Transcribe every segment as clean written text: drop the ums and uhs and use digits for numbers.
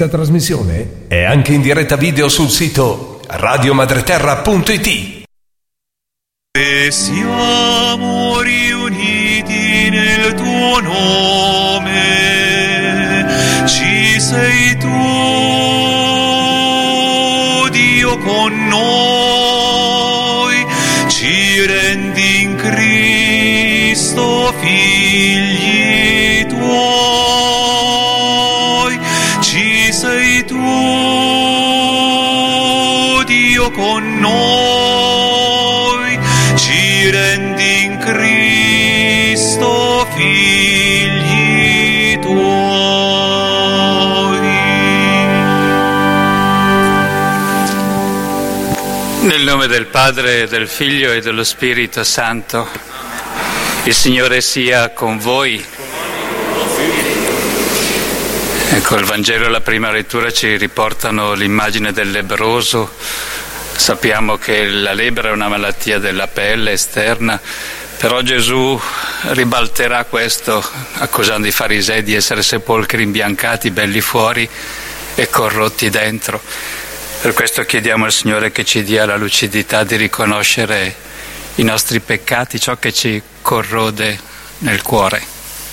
Questa trasmissione è anche in diretta video sul sito radiomadreterra.it. E siamo riuniti nel tuo nome, ci sei tu, Dio con noi, ci rendi in Cristo figli tuoi, ci sei tu, Dio con noi, ci rendi in Cristo figli tuoi. Nel nome del Padre, del Figlio e dello Spirito Santo, il Signore sia con voi. Ecco, il Vangelo e la prima lettura ci riportano l'immagine del lebbroso. Sappiamo che la lebbra è una malattia della pelle esterna, però Gesù ribalterà questo accusando i farisei di essere sepolcri imbiancati, belli fuori e corrotti dentro. Per questo chiediamo al Signore che ci dia la lucidità di riconoscere i nostri peccati, ciò che ci corrode nel cuore.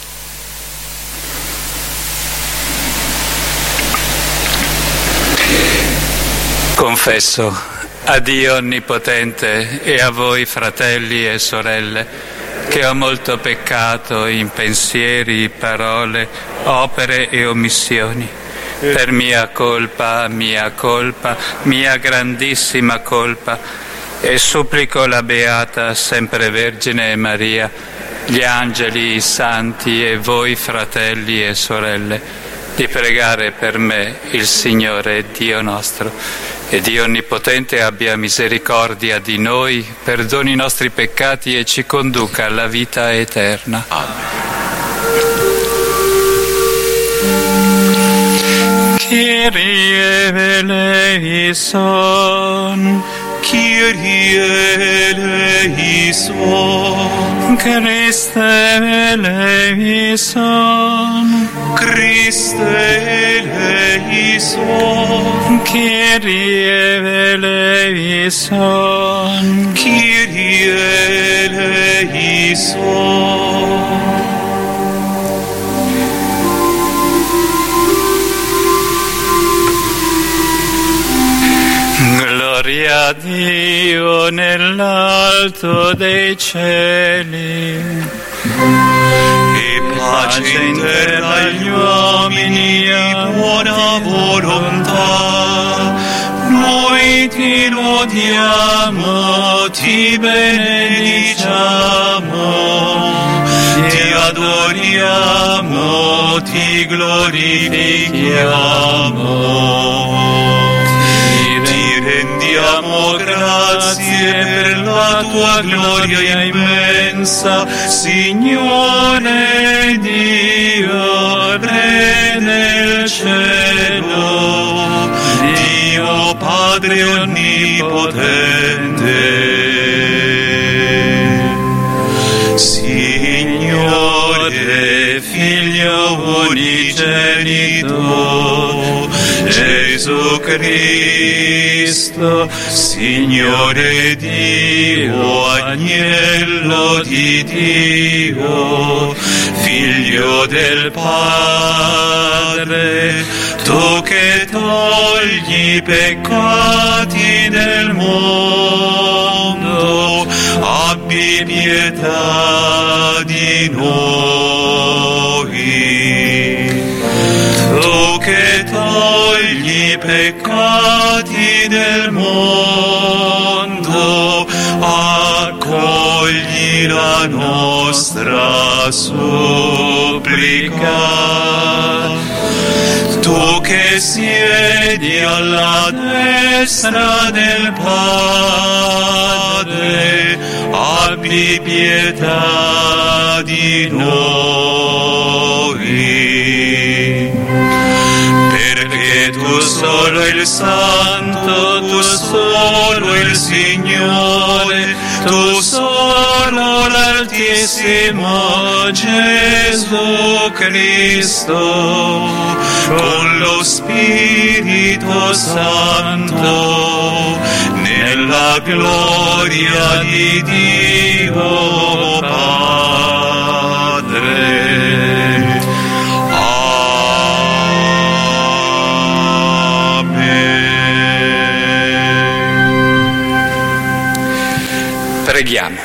Confesso a Dio Onnipotente e a voi, fratelli e sorelle, che ho molto peccato in pensieri, parole, opere e omissioni, per mia colpa, mia grandissima colpa, e supplico la Beata Sempre Vergine Maria, gli angeli, i santi e voi, fratelli e sorelle, di pregare per me il Signore Dio nostro. E Dio Onnipotente abbia misericordia di noi, perdoni i nostri peccati e ci conduca alla vita eterna. Amen. Kyrie eleison, Kyrie eleison, Christe eleison, Christe eleison, Kyrie eleison, Kyrie eleison. Gloria a Dio nell'alto dei cieli E pace in terra agli uomini di buona volontà. Noi ti lodiamo, ti benediciamo, ti adoriamo, ti glorifichiamo. Rendiamo grazie per la tua gloria immensa, Signore Dio, Re del cielo, Dio Padre Onnipotente. Signore Figlio unigenito, Gesù Cristo, Signore Dio, Agnello di Dio, Figlio del Padre, tu che togli i peccati del mondo, abbi pietà di noi. Tu che togli i peccati del mondo, accogli la nostra supplica. Tu che siedi alla destra del Padre, abbi pietà di noi. Perché tu solo il Santo, tu solo il Signore, tu solo l'Altissimo, Santissimo Gesù Cristo, con lo Spirito Santo, nella gloria di Dio Padre. Preghiamo.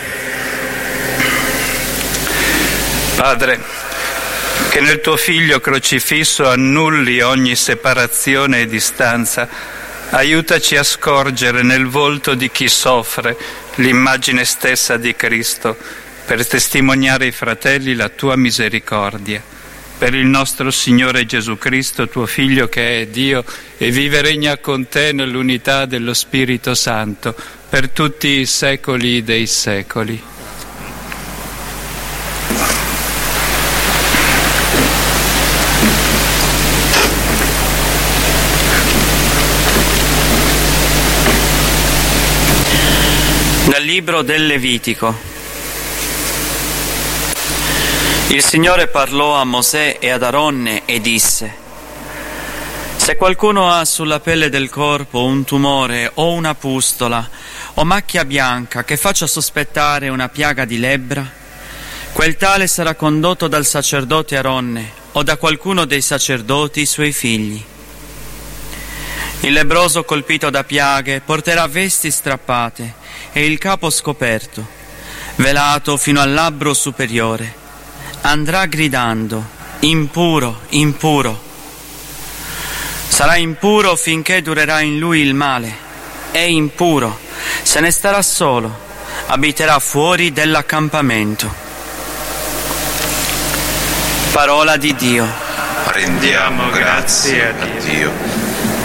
Padre, che nel tuo Figlio crocifisso annulli ogni separazione e distanza, aiutaci a scorgere nel volto di chi soffre l'immagine stessa di Cristo, per testimoniare ai fratelli la tua misericordia. Per il nostro Signore Gesù Cristo, tuo Figlio che è Dio e vive e regna con te nell'unità dello Spirito Santo, per tutti i secoli dei secoli. Dal libro del Levitico. Il Signore parlò a Mosè e ad Aronne e disse: se qualcuno ha sulla pelle del corpo un tumore o una pustola o macchia bianca che faccia sospettare una piaga di lebbra, quel tale sarà condotto dal sacerdote Aronne o da qualcuno dei sacerdoti suoi figli. Il lebbroso colpito da piaghe porterà vesti strappate e il capo scoperto, velato fino al labbro superiore. Andrà gridando: impuro, impuro. Sarà impuro finché durerà in lui il male. È impuro, se ne starà solo, abiterà fuori dell'accampamento. Parola di Dio. Rendiamo grazie a Dio.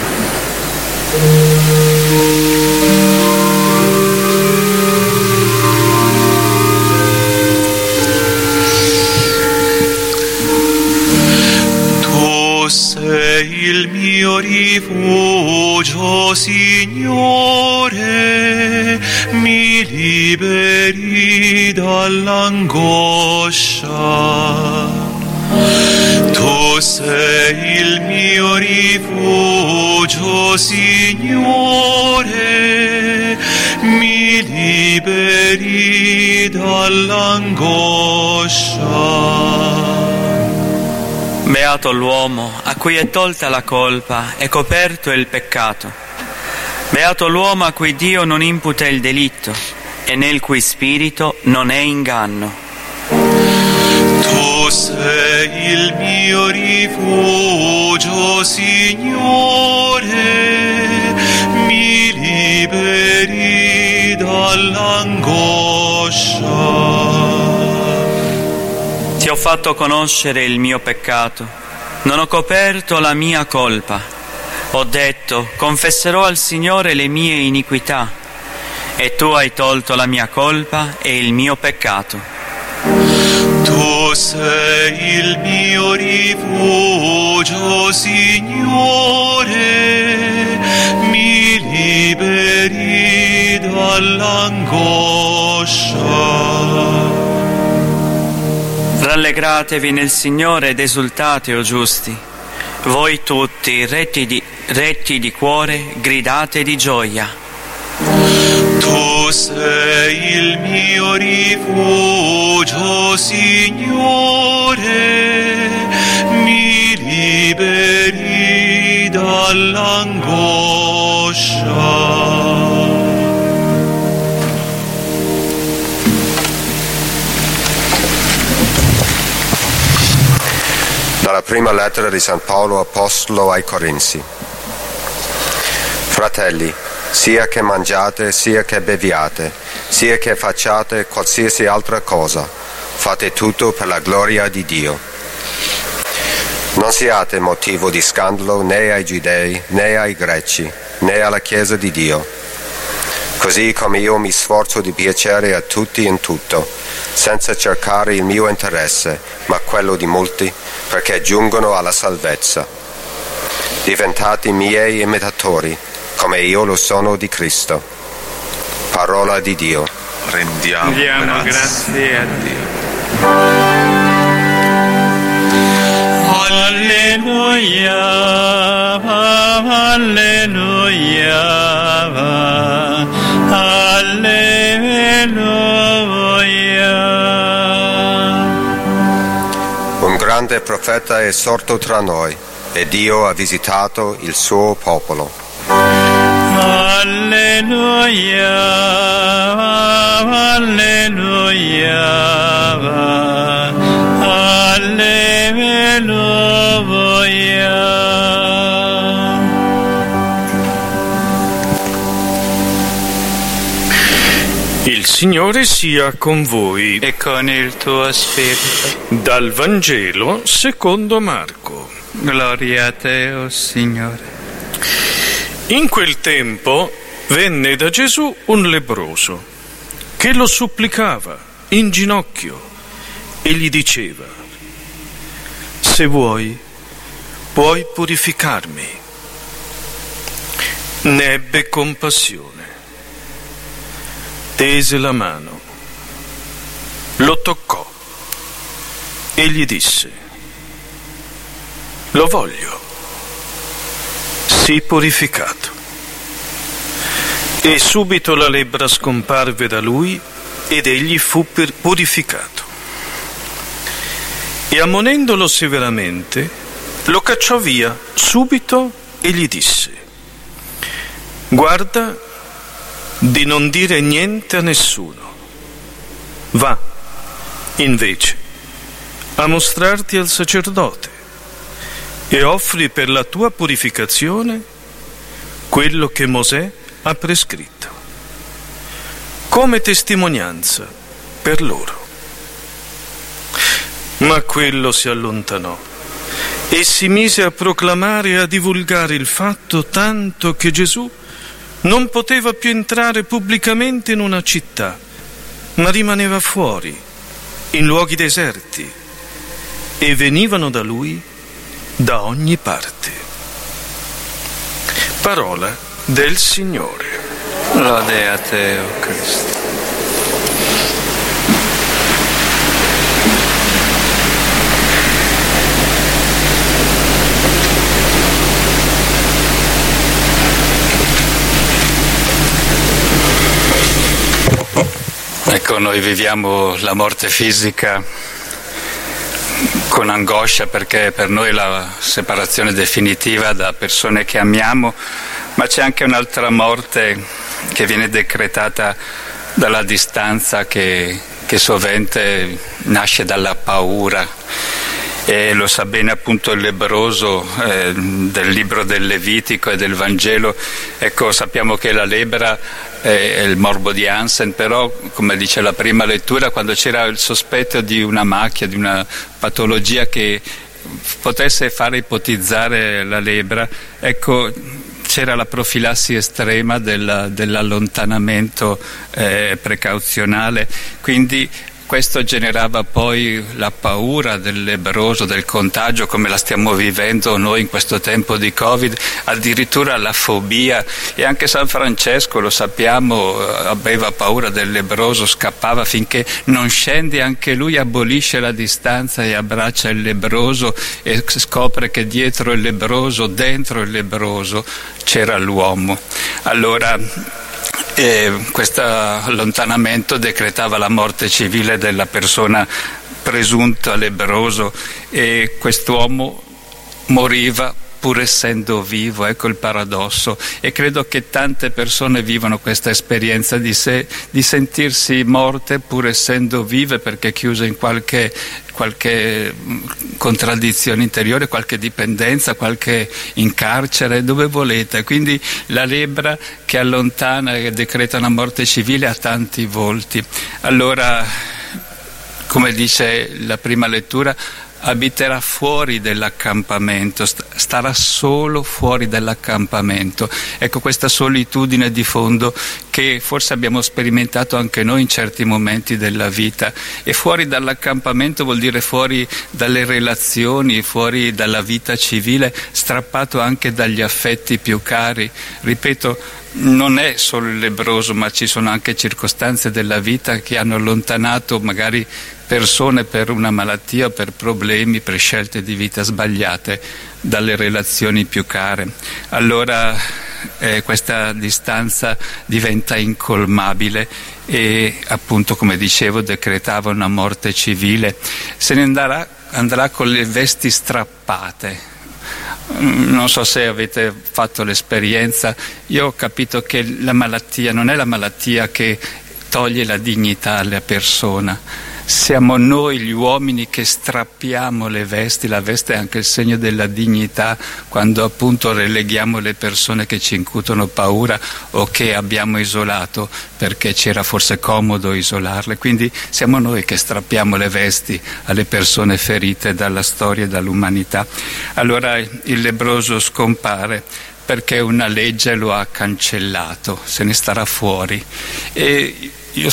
Sei il mio rifugio, Signore, mi liberi dall'angoscia. Tu sei il mio rifugio, Signore, mi liberi dall'angoscia. Beato l'uomo a cui è tolta la colpa e coperto il peccato. Beato l'uomo a cui Dio non imputa il delitto e nel cui spirito non è inganno. Tu sei il mio rifugio, Signore, mi liberi dall'angoscia. Ti ho fatto conoscere il mio peccato, non ho coperto la mia colpa. Ho detto: confesserò al Signore le mie iniquità, e tu hai tolto la mia colpa e il mio peccato. Tu sei il mio rifugio, Signore, mi liberi dall'angoscia. Rallegratevi nel Signore ed esultate, o giusti. Voi tutti, retti di cuore, gridate di gioia. Tu sei il mio rifugio, Signore, mi liberi dall'angoscia. Dalla prima lettera di San Paolo Apostolo ai Corinzi. Fratelli, sia che mangiate, sia che beviate, sia che facciate qualsiasi altra cosa, fate tutto per la gloria di Dio. Non siate motivo di scandalo né ai giudei, né ai greci, né alla Chiesa di Dio. Così come io mi sforzo di piacere a tutti in tutto, senza cercare il mio interesse, ma quello di molti, perché giungono alla salvezza. Diventati miei imitatori, come io lo sono di Cristo. Parola di Dio. Rendiamo grazie a Dio. Alleluia, alleluia, alleluia. Un grande profeta è sorto tra noi e Dio ha visitato il suo popolo. Alleluia, alleluia, alleluia. Il Signore sia con voi. E con il tuo spirito. Dal Vangelo secondo Marco. Gloria a te, o Signore. In quel tempo venne da Gesù un lebbroso che lo supplicava in ginocchio e gli diceva: se vuoi, puoi purificarmi. Ne ebbe compassione, tese la mano, lo toccò e gli disse: lo voglio, sii purificato. E subito la lebbra scomparve da lui ed egli fu purificato. E ammonendolo severamente, lo cacciò via subito e gli disse: guarda di non dire niente a nessuno. Va, invece, a mostrarti al sacerdote e offri per la tua purificazione quello che Mosè ha prescritto, come testimonianza per loro. Ma quello si allontanò e si mise a proclamare e a divulgare il fatto, tanto che Gesù non poteva più entrare pubblicamente in una città, ma rimaneva fuori, in luoghi deserti, e venivano da lui da ogni parte. Parola del Signore. Lode a te, o Cristo. Ecco, noi viviamo la morte fisica con angoscia, perché per noi è la separazione definitiva da persone che amiamo, ma c'è anche un'altra morte che viene decretata dalla distanza che sovente nasce dalla paura. E lo sa bene appunto il lebbroso del libro del Levitico e del Vangelo. Ecco, sappiamo che la lebbra è il morbo di Hansen, però come dice la prima lettura, quando c'era il sospetto di una macchia, di una patologia che potesse fare ipotizzare la lebbra, ecco, c'era la profilassi estrema dell'allontanamento precauzionale, quindi questo generava poi la paura del lebbroso, del contagio, come la stiamo vivendo noi in questo tempo di Covid, addirittura la fobia. E anche San Francesco, lo sappiamo, aveva paura del lebbroso, scappava finché non scende anche lui, abolisce la distanza e abbraccia il lebbroso e scopre che dietro il lebbroso, dentro il lebbroso, c'era l'uomo. Allora, questo allontanamento decretava la morte civile della persona presunta lebbroso, e quest'uomo moriva pur essendo vivo. Ecco il paradosso, e credo che tante persone vivono questa esperienza di sentirsi morte pur essendo vive, perché chiuse in qualche contraddizione interiore, qualche dipendenza, qualche in carcere, dove volete. Quindi la lebbra che allontana e decreta una morte civile ha tanti volti. Allora, come dice la prima lettura, abiterà fuori dell'accampamento, starà solo fuori dall'accampamento. Ecco, questa solitudine di fondo che forse abbiamo sperimentato anche noi in certi momenti della vita. E fuori dall'accampamento vuol dire fuori dalle relazioni, fuori dalla vita civile, strappato anche dagli affetti più cari. Ripeto, non è solo il lebbroso, ma ci sono anche circostanze della vita che hanno allontanato magari persone per una malattia o per problemi, per scelte di vita sbagliate dalle relazioni più care. Allora questa distanza diventa incolmabile e appunto, come dicevo, decretava una morte civile. Se ne andrà con le vesti strappate. Non so se avete fatto l'esperienza, io ho capito che la malattia non è la malattia che toglie la dignità alla persona. Siamo noi gli uomini che strappiamo le vesti, la veste è anche il segno della dignità, quando appunto releghiamo le persone che ci incutono paura o che abbiamo isolato perché c'era forse comodo isolarle. Quindi siamo noi che strappiamo le vesti alle persone ferite dalla storia e dall'umanità. Allora il lebbroso scompare perché una legge lo ha cancellato, se ne starà fuori. E io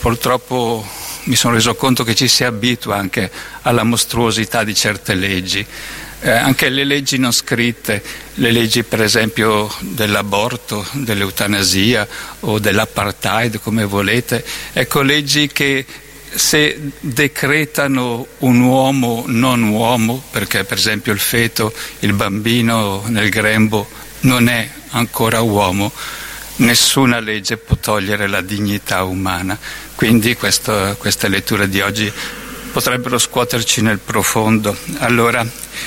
mi sono reso conto che ci si abitua anche alla mostruosità di certe leggi, anche le leggi non scritte, le leggi per esempio dell'aborto, dell'eutanasia o dell'apartheid, come volete, ecco, leggi che se decretano un uomo non uomo, perché per esempio il feto, il bambino nel grembo non è ancora uomo, nessuna legge può togliere la dignità umana. Quindi queste letture di oggi potrebbero scuoterci nel profondo. Allora,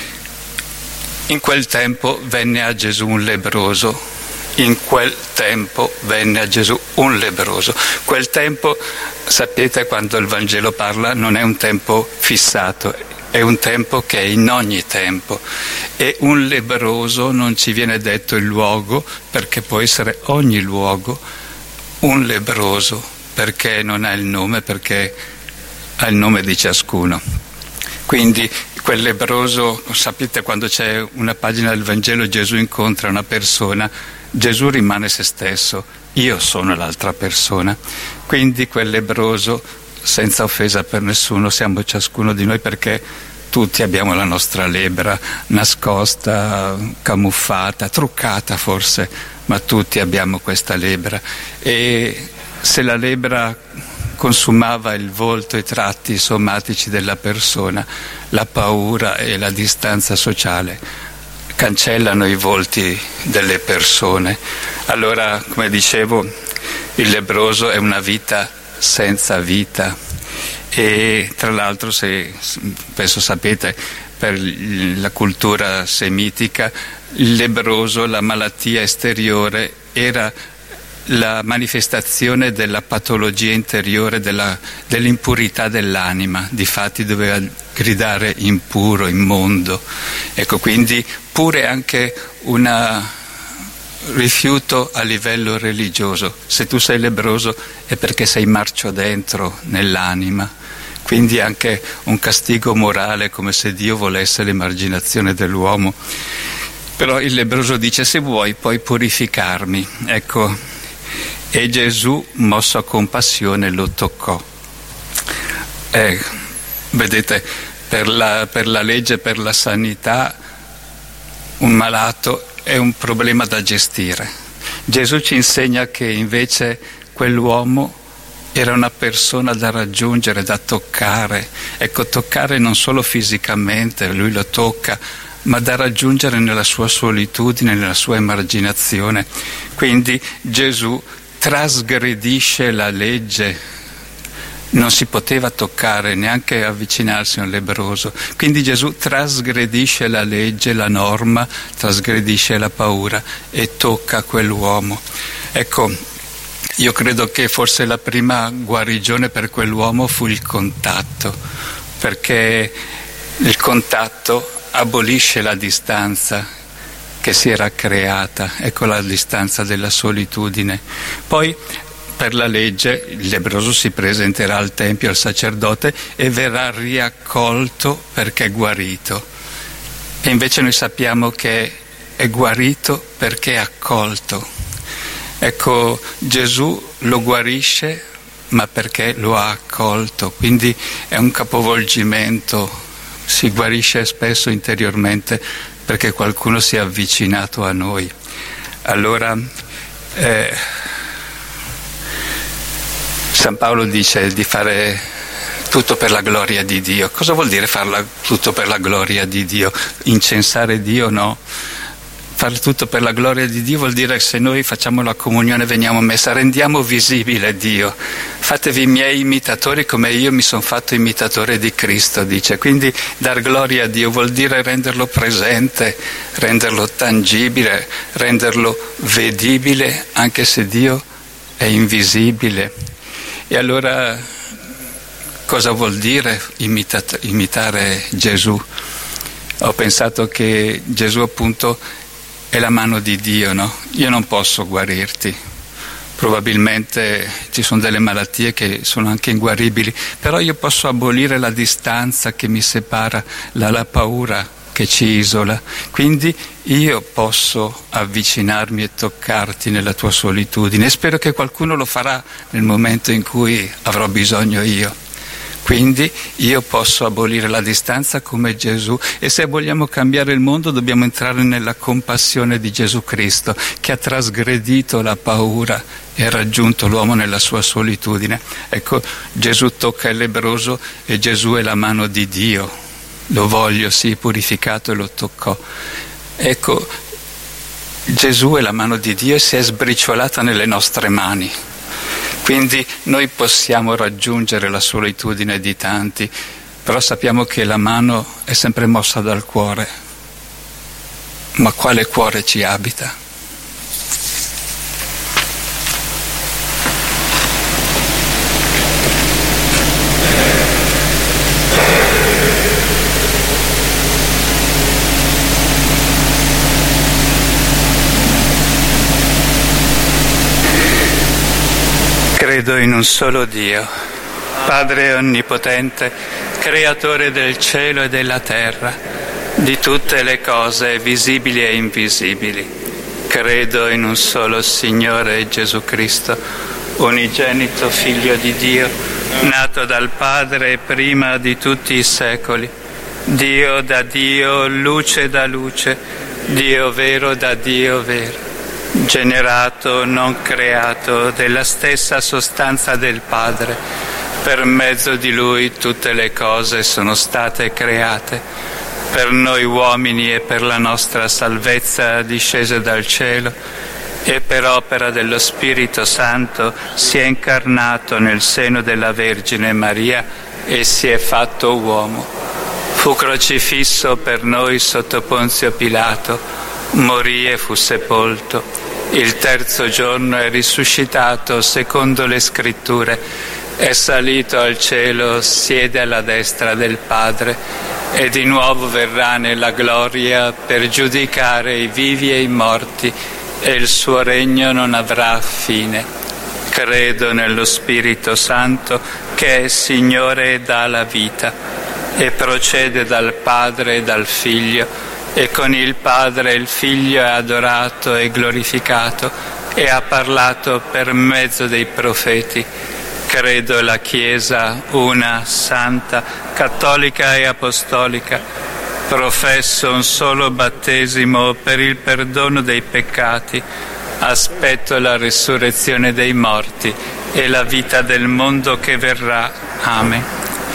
in quel tempo venne a Gesù un lebbroso. In quel tempo venne a Gesù un lebbroso. Quel tempo, sapete, quando il Vangelo parla, non è un tempo fissato, è un tempo che è in ogni tempo. E un lebbroso non ci viene detto il luogo, perché può essere ogni luogo. Un lebbroso perché non ha il nome, perché ha il nome di ciascuno. Quindi quel lebbroso, sapete, quando c'è una pagina del Vangelo Gesù incontra una persona, Gesù rimane se stesso, io sono l'altra persona. Quindi quel lebbroso, senza offesa per nessuno, siamo ciascuno di noi, perché tutti abbiamo la nostra lebbra nascosta, camuffata, truccata forse, ma tutti abbiamo questa lebbra. E se la lebbra consumava il volto e i tratti somatici della persona, la paura e la distanza sociale cancellano i volti delle persone. Allora, come dicevo, il lebbroso è una vita senza vita. E tra l'altro, penso sapete, per la cultura semitica, il lebbroso, la malattia esteriore, era la manifestazione della patologia interiore, dell'impurità dell'anima. Difatti doveva gridare impuro, immondo. Ecco, quindi pure anche un rifiuto a livello religioso. Se tu sei lebbroso è perché sei marcio dentro nell'anima. Quindi anche un castigo morale, come se Dio volesse l'emarginazione dell'uomo. Però il lebbroso dice: se vuoi puoi purificarmi. Ecco, e Gesù, mosso a compassione, lo toccò. Vedete, per la legge, per la sanità, un malato è un problema da gestire. Gesù ci insegna che invece quell'uomo era una persona da raggiungere, da toccare. Ecco, toccare non solo fisicamente, lui lo tocca, ma da raggiungere nella sua solitudine, nella sua emarginazione. Quindi Gesù trasgredisce la legge, non si poteva toccare, neanche avvicinarsi a un lebbroso. Quindi Gesù trasgredisce la legge, la norma, trasgredisce la paura e tocca quell'uomo. Ecco, io credo che forse la prima guarigione per quell'uomo fu il contatto, perché il contatto abolisce la distanza che si era creata, ecco la distanza della solitudine. Poi per la legge il lebbroso si presenterà al tempio, al sacerdote, e verrà riaccolto perché è guarito. E invece noi sappiamo che è guarito perché è accolto. Ecco, Gesù lo guarisce, ma perché lo ha accolto, quindi è un capovolgimento, si guarisce spesso interiormente perché qualcuno si è avvicinato a noi. Allora San Paolo dice di fare tutto per la gloria di Dio. Cosa vuol dire farla tutto per la gloria di Dio? Incensare Dio? No. Fare tutto per la gloria di Dio vuol dire che se noi facciamo la comunione, veniamo a messa, rendiamo visibile Dio. Fatevi miei imitatori come io mi sono fatto imitatore di Cristo, dice. Quindi dar gloria a Dio vuol dire renderlo presente, renderlo tangibile, renderlo vedibile, anche se Dio è invisibile. E allora cosa vuol dire imitare Gesù? Ho pensato che Gesù appunto è la mano di Dio, no? Io non posso guarirti, probabilmente ci sono delle malattie che sono anche inguaribili, però io posso abolire la distanza che mi separa, la paura che ci isola, quindi io posso avvicinarmi e toccarti nella tua solitudine e spero che qualcuno lo farà nel momento in cui avrò bisogno io. Quindi io posso abolire la distanza come Gesù, e se vogliamo cambiare il mondo dobbiamo entrare nella compassione di Gesù Cristo, che ha trasgredito la paura e ha raggiunto l'uomo nella sua solitudine. Ecco, Gesù tocca il lebbroso e Gesù è la mano di Dio. Lo voglio, sì, purificato, e lo toccò. Ecco, Gesù è la mano di Dio e si è sbriciolata nelle nostre mani. Quindi noi possiamo raggiungere la solitudine di tanti, però sappiamo che la mano è sempre mossa dal cuore. Ma quale cuore ci abita? Credo in un solo Dio, Padre onnipotente, creatore del cielo e della terra, di tutte le cose visibili e invisibili. Credo in un solo Signore Gesù Cristo, unigenito Figlio di Dio, nato dal Padre prima di tutti i secoli, Dio da Dio, luce da luce, Dio vero da Dio vero. Generato, non creato, della stessa sostanza del Padre, per mezzo di Lui tutte le cose sono state create, per noi uomini e per la nostra salvezza discese dal cielo, e per opera dello Spirito Santo si è incarnato nel seno della Vergine Maria e si è fatto uomo. Fu crocifisso per noi sotto Ponzio Pilato, morì e fu sepolto. Il terzo giorno è risuscitato secondo le Scritture, è salito al cielo, siede alla destra del Padre e di nuovo verrà nella gloria per giudicare i vivi e i morti, e il suo regno non avrà fine. Credo nello Spirito Santo, che è Signore e dà la vita, e procede dal Padre e dal Figlio, e con il Padre e il Figlio è adorato e glorificato, e ha parlato per mezzo dei profeti. Credo la Chiesa una, santa, cattolica e apostolica. Professo un solo battesimo per il perdono dei peccati. Aspetto la risurrezione dei morti e la vita del mondo che verrà. Amen.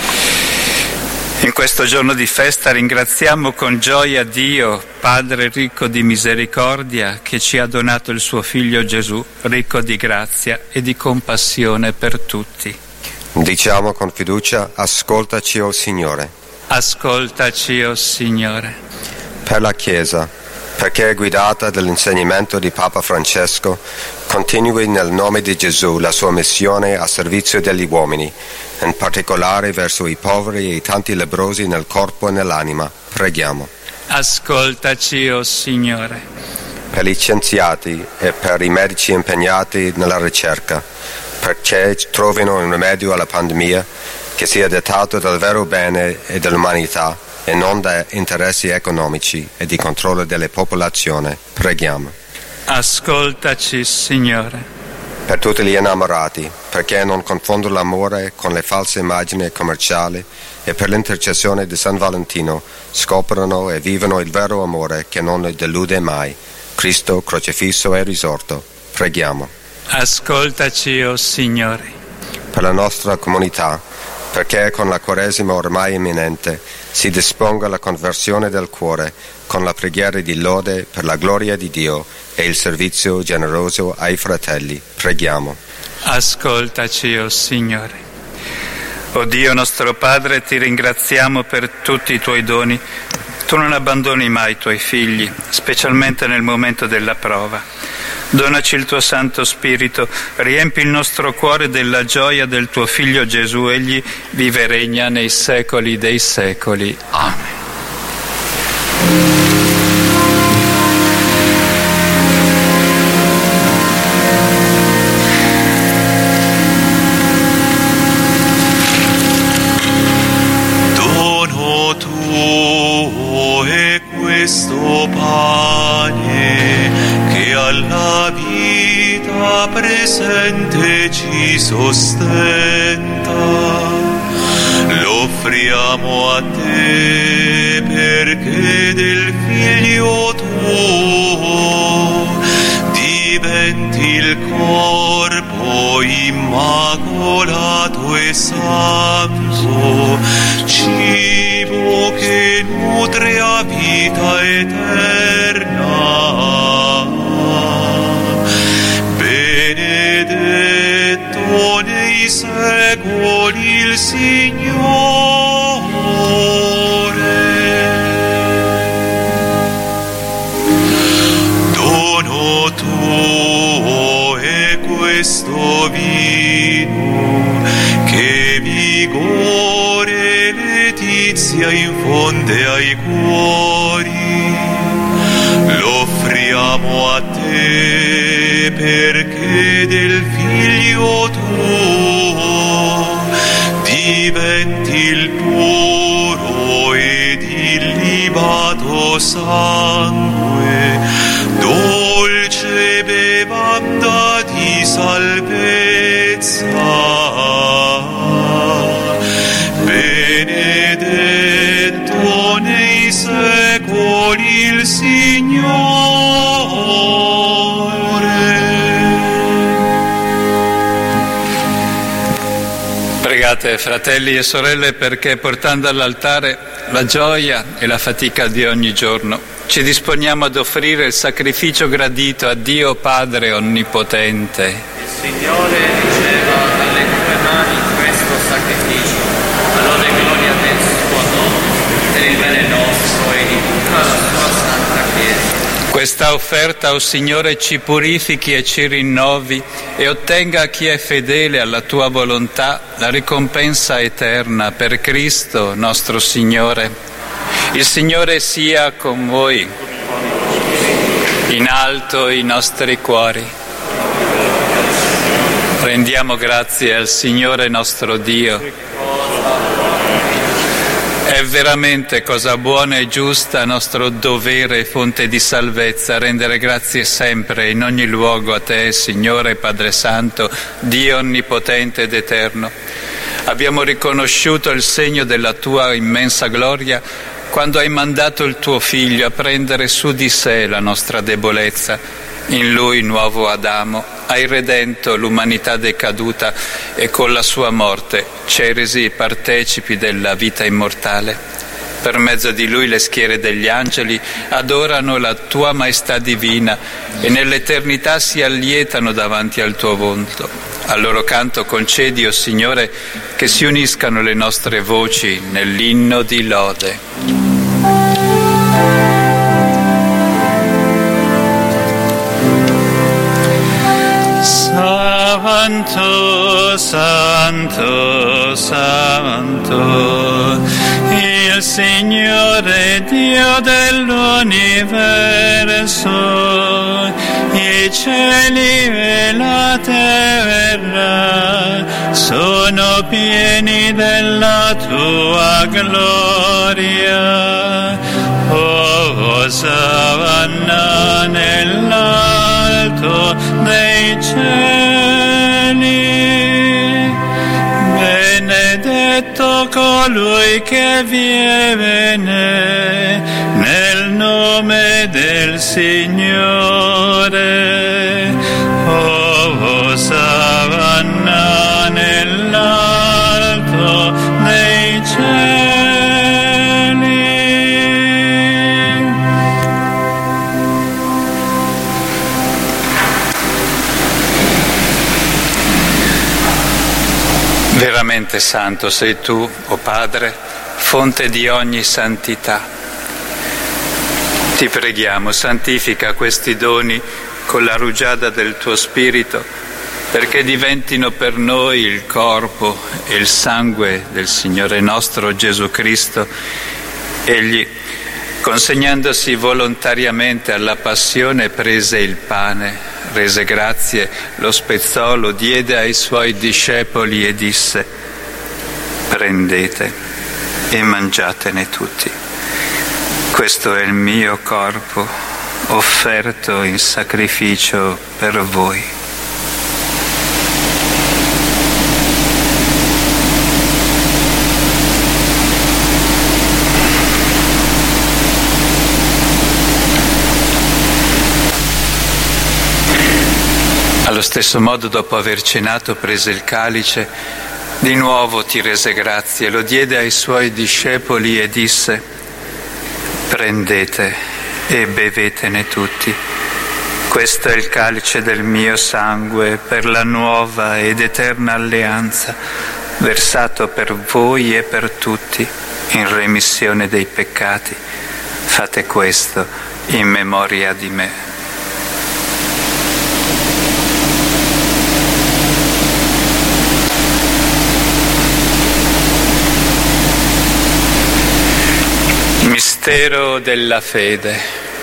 In questo giorno di festa ringraziamo con gioia Dio, Padre ricco di misericordia, che ci ha donato il suo Figlio Gesù, ricco di grazia e di compassione per tutti. Diciamo con fiducia: ascoltaci, o Signore. Ascoltaci, o Signore. Per la Chiesa, perché è guidata dall'insegnamento di Papa Francesco, continui nel nome di Gesù la sua missione a servizio degli uomini, in particolare verso i poveri e i tanti lebbrosi nel corpo e nell'anima. Preghiamo. Ascoltaci, o Signore. Per gli scienziati e per i medici impegnati nella ricerca, perché trovino un rimedio alla pandemia che sia dettato dal vero bene e dell'umanità e non da interessi economici e di controllo delle popolazioni. Preghiamo. Ascoltaci, Signore. Per tutti gli innamorati, perché non confondono l'amore con le false immagini commerciali, e per l'intercessione di San Valentino scoprono e vivono il vero amore che non delude mai, Cristo crocifisso e risorto. Preghiamo. Ascoltaci, o Signore. Per la nostra comunità, perché con la Quaresima ormai imminente si disponga la conversione del cuore con la preghiera di lode per la gloria di Dio e il servizio generoso ai fratelli. Preghiamo. Ascoltaci, o Signore. O Dio nostro Padre, ti ringraziamo per tutti i tuoi doni. Tu non abbandoni mai i tuoi figli, specialmente nel momento della prova. Donaci il tuo Santo Spirito, riempi il nostro cuore della gioia del tuo Figlio Gesù. Egli vive e regna nei secoli dei secoli. Amen. Dono tuo è questo pane che alla vita presente ci sostenta. Lo offriamo a te perché del Figlio tuo diventi il corpo immacolato e santo, cibo che nutre a vita eterna. Benedetto nei secoli il Signore. Dono tuo è questo vino che vigore e letizia infonde ai cuori. Lo offriamo a te perché del Figlio tuo diventi il puro ed illibato sangue, dolce bevanda di salvezza. Benedetto nei secoli il Signore. Pregate, fratelli e sorelle, perché portando all'altare la gioia e la fatica di ogni giorno, ci disponiamo ad offrire il sacrificio gradito a Dio Padre Onnipotente. Il Signore riceva dalle tue mani questo sacrificio, allora e gloria del suo nome, per il bene nostro e di tutta la sua santa Chiesa. Questa offerta, o Signore, ci purifichi e ci rinnovi e ottenga a chi è fedele alla tua volontà la ricompensa eterna per Cristo nostro Signore. Il Signore sia con voi. In alto i nostri cuori. Rendiamo grazie al Signore nostro Dio. È veramente cosa buona e giusta, nostro dovere e fonte di salvezza, rendere grazie sempre in ogni luogo a te, Signore Padre Santo, Dio onnipotente ed eterno. Abbiamo riconosciuto il segno della tua immensa gloria quando hai mandato il tuo Figlio a prendere su di sé la nostra debolezza. In lui, nuovo Adamo, hai redento l'umanità decaduta e con la sua morte ci hai resi partecipi della vita immortale. Per mezzo di lui le schiere degli angeli adorano la tua maestà divina e nell'eternità si allietano davanti al tuo volto. Al loro canto concedi, o Signore, che si uniscano le nostre voci nell'inno di lode. Santo, Santo, Santo, il Signore Dio dell'universo, i cieli e la terra sono pieni della tua gloria. Osanna nell'alto dei cieli, benedetto colui che viene nel nome del Signore. Osanna nell'alto dei cieli. Veramente santo sei tu, o Padre, fonte di ogni santità. Ti preghiamo, santifica questi doni con la rugiada del tuo Spirito, perché diventino per noi il corpo e il sangue del Signore nostro Gesù Cristo. Egli, consegnandosi volontariamente alla passione, prese il pane, rese grazie, lo spezzò, lo diede ai suoi discepoli e disse: prendete e mangiatene tutti. Questo è il mio corpo, offerto in sacrificio per voi. Allo stesso modo, dopo aver cenato, prese il calice, di nuovo ti rese grazie, lo diede ai suoi discepoli e disse: prendete e bevetene tutti. Questo è il calice del mio sangue per la nuova ed eterna alleanza, versato per voi e per tutti in remissione dei peccati. Fate questo in memoria di me. Mistero della fede.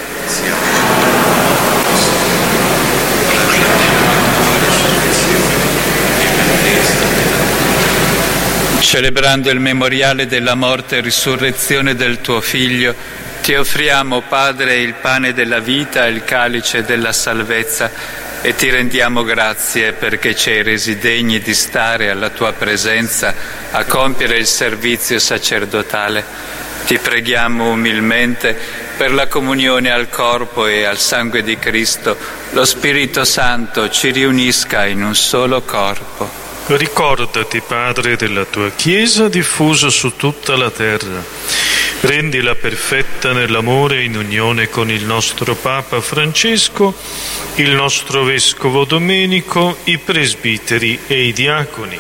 Celebrando il memoriale della morte e risurrezione del tuo Figlio, ti offriamo, Padre, il pane della vita e il calice della salvezza, e ti rendiamo grazie perché ci hai resi degni di stare alla tua presenza a compiere il servizio sacerdotale. Ti preghiamo umilmente per la comunione al corpo e al sangue di Cristo, lo Spirito Santo ci riunisca in un solo corpo. Ricordati, Padre, della tua Chiesa diffusa su tutta la terra. Rendila perfetta nell'amore in unione con il nostro Papa Francesco, il nostro Vescovo Domenico, i presbiteri e i diaconi.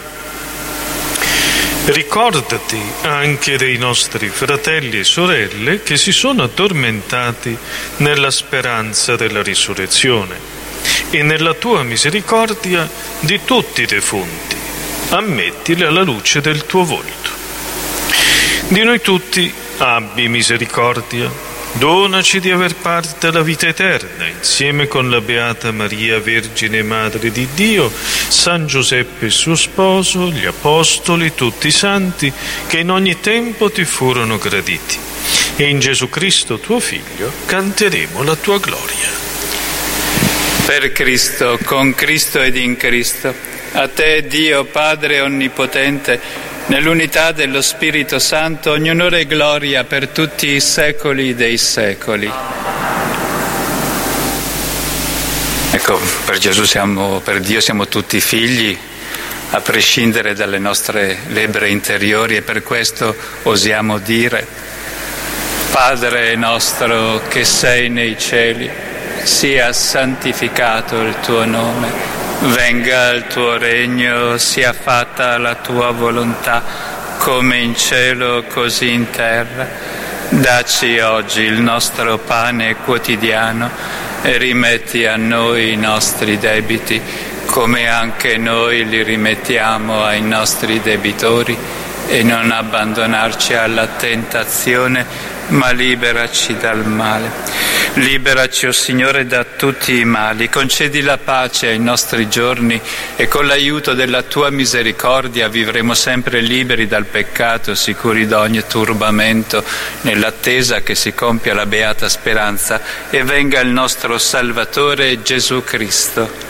Ricordati anche dei nostri fratelli e sorelle che si sono addormentati nella speranza della risurrezione, e nella tua misericordia di tutti i defunti, ammettili alla luce del tuo volto. Di noi tutti abbi misericordia. Donaci di aver parte alla vita eterna, insieme con la Beata Maria, Vergine Madre di Dio, San Giuseppe suo sposo, gli Apostoli, tutti i santi, che in ogni tempo ti furono graditi. E in Gesù Cristo, tuo Figlio, canteremo la tua gloria. Per Cristo, con Cristo ed in Cristo, a te, Dio Padre Onnipotente, nell'unità dello Spirito Santo, ogni onore e gloria per tutti i secoli dei secoli. Ecco, per Gesù per Dio siamo tutti figli, a prescindere dalle nostre lebbre interiori, e per questo osiamo dire: Padre nostro che sei nei cieli, sia santificato il tuo nome. Venga il tuo regno, sia fatta la tua volontà, come in cielo così in terra. Dacci oggi il nostro pane quotidiano e rimetti a noi i nostri debiti, come anche noi li rimettiamo ai nostri debitori, e non abbandonarci alla tentazione, ma liberaci dal male. Liberaci, o Signore, da tutti i mali, concedi la pace ai nostri giorni, e con l'aiuto della tua misericordia vivremo sempre liberi dal peccato, sicuri da ogni turbamento, nell'attesa che si compia la beata speranza e venga il nostro Salvatore Gesù Cristo.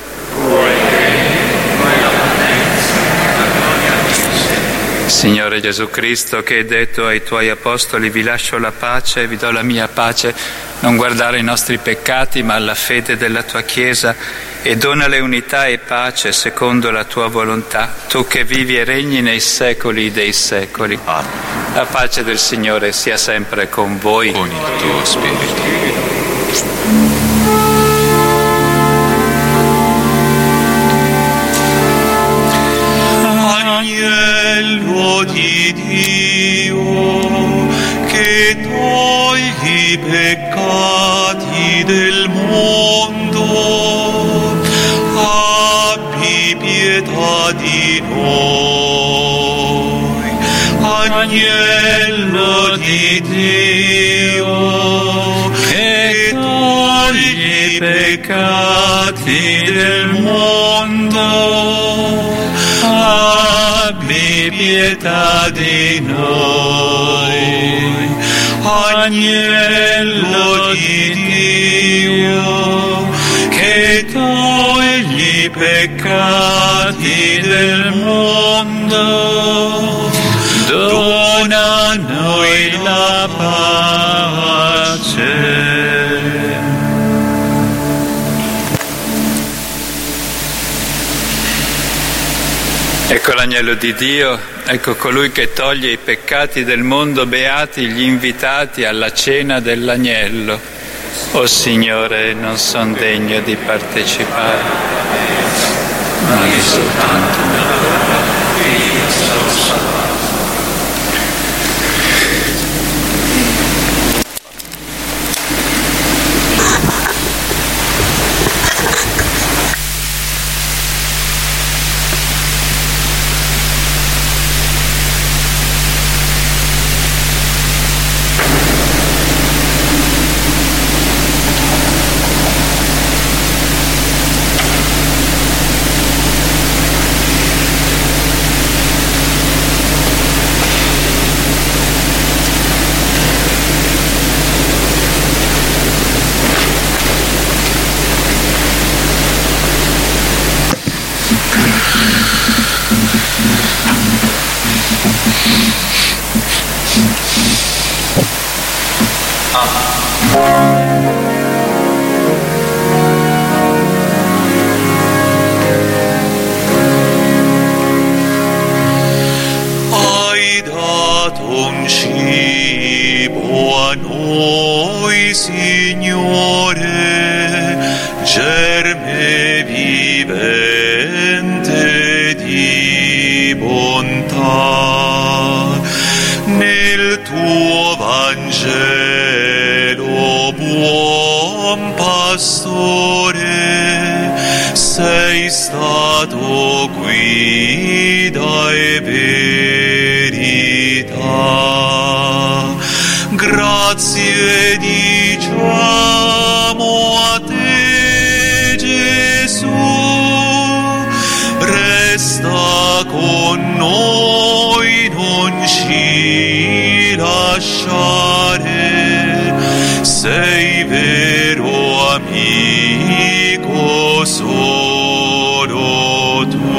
Signore Gesù Cristo, che hai detto ai tuoi apostoli: vi lascio la pace, vi do la mia pace, non guardare i nostri peccati ma alla fede della tua Chiesa, e donale unità e pace secondo la tua volontà, tu che vivi e regni nei secoli dei secoli. Amen. La pace del Signore sia sempre con voi. Con il tuo spirito. Agnello di Dio, che togli i peccati del mondo, abbi pietà di noi. Agnello di Dio, che togli i peccati del mondo, abbi pietà di noi. Agnello di Dio, che togli i peccati del mondo, dona a noi la pace. Ecco l'agnello di Dio, ecco colui che toglie i peccati del mondo, beati gli invitati alla cena dell'agnello. O Signore, non son degno di partecipare, ma che soltanto hai dato un cibo a noi, Signore, germe vivente di bontà. Nel tuo Vangelo, buon pastore, sei stato guida e verità. Grazie diciamo a te, Gesù, resta con noi, non ci lasciare, sei vero amico solo tu.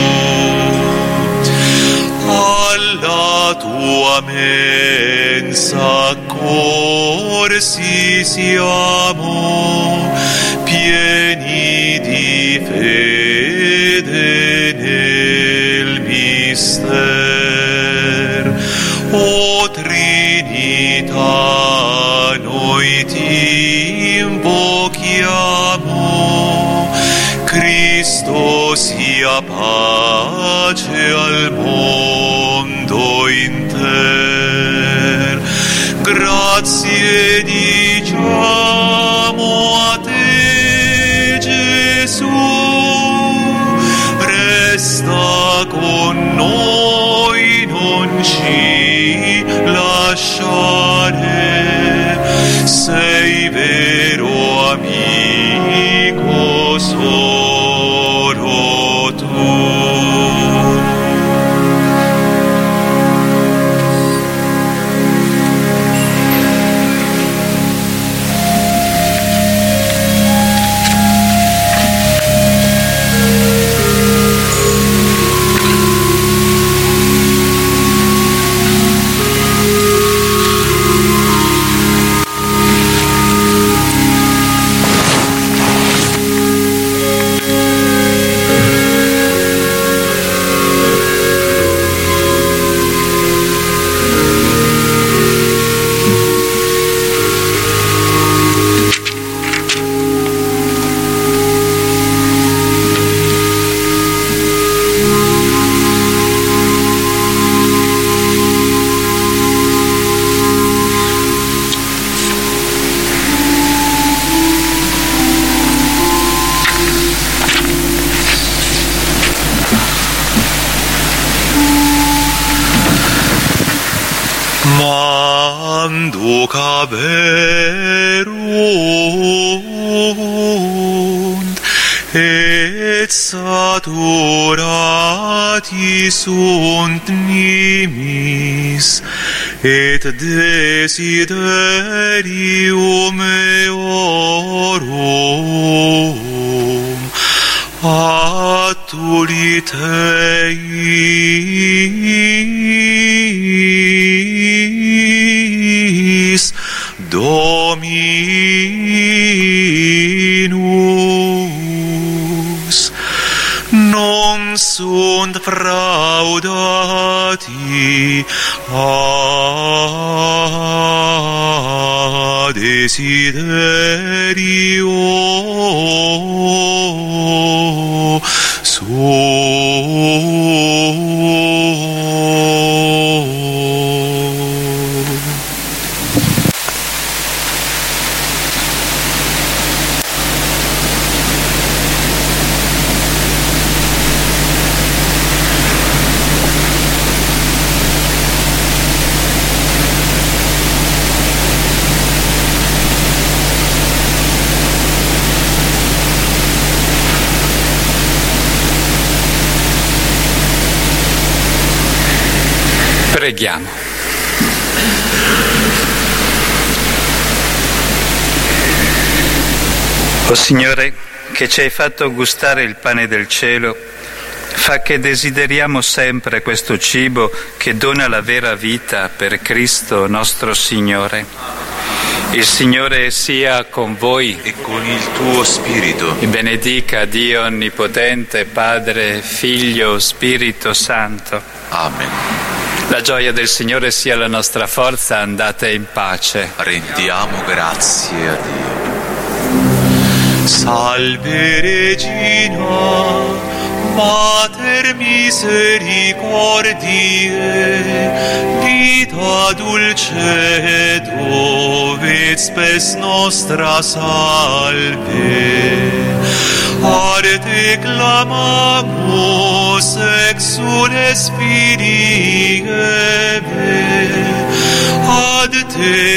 Alla tua mensa accorsi siamo, pieni di fede nel mister. O Trinità, noi ti invochiamo, Cristo sia pace al mondo inter. Grazie diciamo a te, Gesù, resta con noi, non ci lasciare, sei vero amico solo tu. quando caberunt et saturati sunt nimis et desiderium eorum atuliteis Dominus non sunt fraudati a desiderio suo. Preghiamo. O Signore, che ci hai fatto gustare il pane del cielo, fa che desideriamo sempre questo cibo che dona la vera vita per Cristo nostro Signore. Il Signore sia con voi E con il tuo spirito. e benedica Dio Onnipotente, Padre, Figlio, Spirito Santo. Amen. La gioia del Signore sia la nostra forza, andate in pace. Rendiamo grazie a Dio. Salve Regina, Mater misericordiae, vita dulcedo, et spes nostra salve. Arte clamamus exules Filii Eve, ad te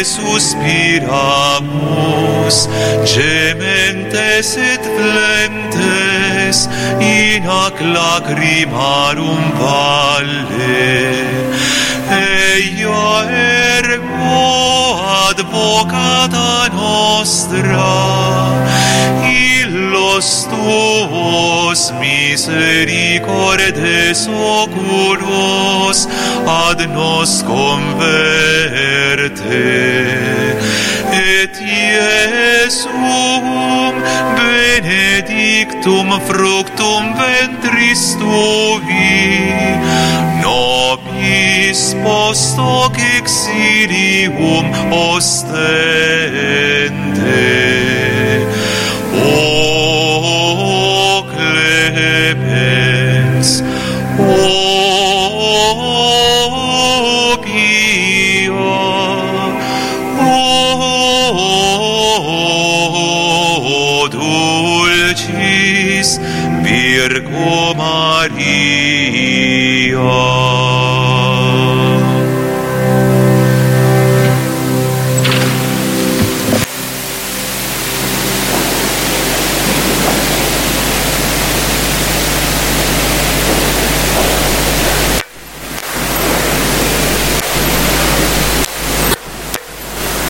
suspiramus, gementes et flentes, in ac lacrimarum valle. Eia ergo advocata nostra, illos tuos misericordes oculos ad nos converte, et Iesum benedictum fructum ventris tui, nobis post hoc exilium ostende. O clemens, o pia, o dulcis Virgo Maria.